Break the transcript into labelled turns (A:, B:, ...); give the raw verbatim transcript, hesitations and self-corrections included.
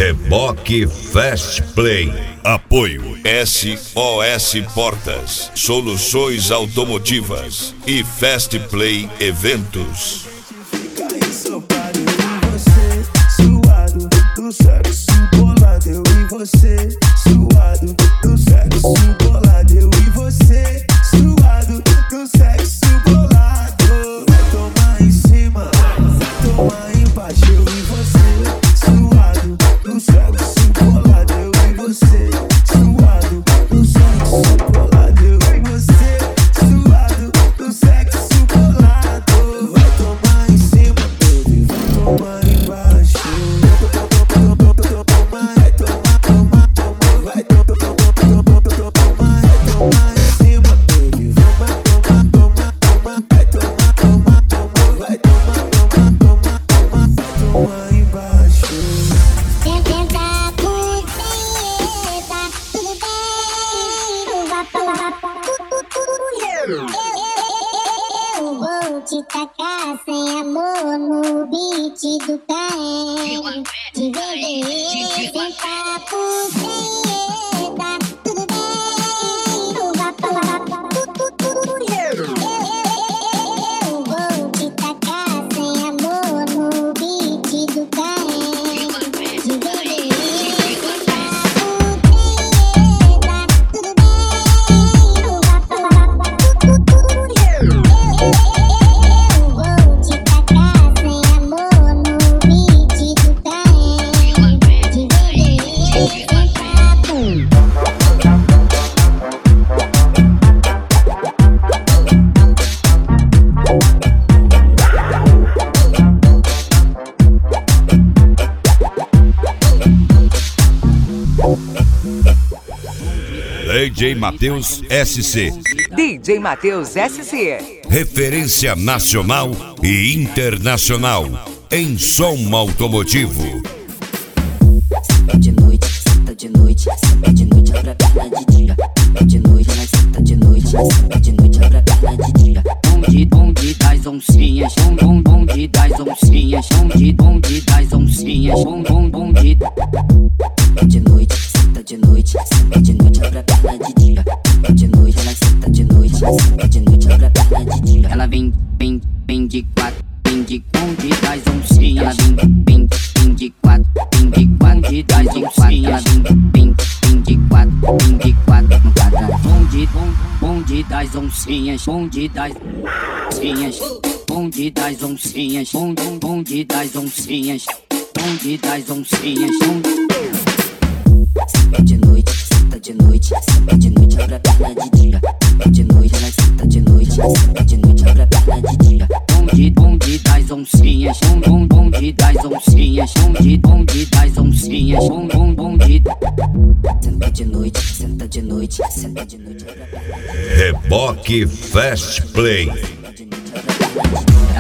A: Reboque Fast Play. Apoio S O S Portas, Soluções Automotivas e Fast Play Eventos.
B: Suado do sexo bolado, eu e você. Suado do sexo bolado, eu e você. Suado do sexo bolado. Vai tomar em cima, vai tomar embaixo, eu e você. Suado do sexo bolado, eu e você. Suado do sexo bolado, eu e você. Suado do sexo bolado. Vai tomar em cima, baby, vai tomar embaixo.
C: Eu vou te tacar sem amor no beat do trem. Te vender, sentar por cima. Tudo bem, não vá pra lá. Eu vou te tacar sem amor no beat do trem. Te vender, sentar por cima. Tudo bem, não vá pra lá.
A: D J Matheus S C.
D: D J Matheus S C.
A: Referência nacional e internacional em som automotivo.
E: Senta de noite, senta de noite, senta de noite, abre a perna de dia. De noite, ela senta de noite, senta de noite, abre a perna de dia. Bonde, bonde das oncinhas, bom, bom, bonde das oncinhas, bonde, bonde das oncinhas, bom, bom, bonde. De noite, senta de noite, senta de noite, abre a perna de dia. De noite, ela senta de noite, senta de noite, abre a perna de dia. Ela vem, vem, vem de quatro, vem de bonde das oncinhas. Ela vem, vem, vem de quatro, vem de bonde das oncinhas. Ela vem, vem, vem de quatro, vem de quatro no quadrado. Bonde, bonde das oncinhas, bonde das oncinhas, bonde das oncinhas, bonde, bonde das oncinhas, bonde das oncinhas, bonde. Senta de noite, senta de noite, senta de noite, abre a perna de dia. De noite, ela senta de noite, senta de noite, abre a perna de dia. Bonde, bonde das oncinhas, bom, bom, bonde das oncinhas, bonde, bonde das oncinhas, bom, bom, bonde. Senta de noite, senta de noite, senta de noite, abre a perna de dia.
A: Reboque Fast Play.
E: Senta de noite, abre a perna de dia.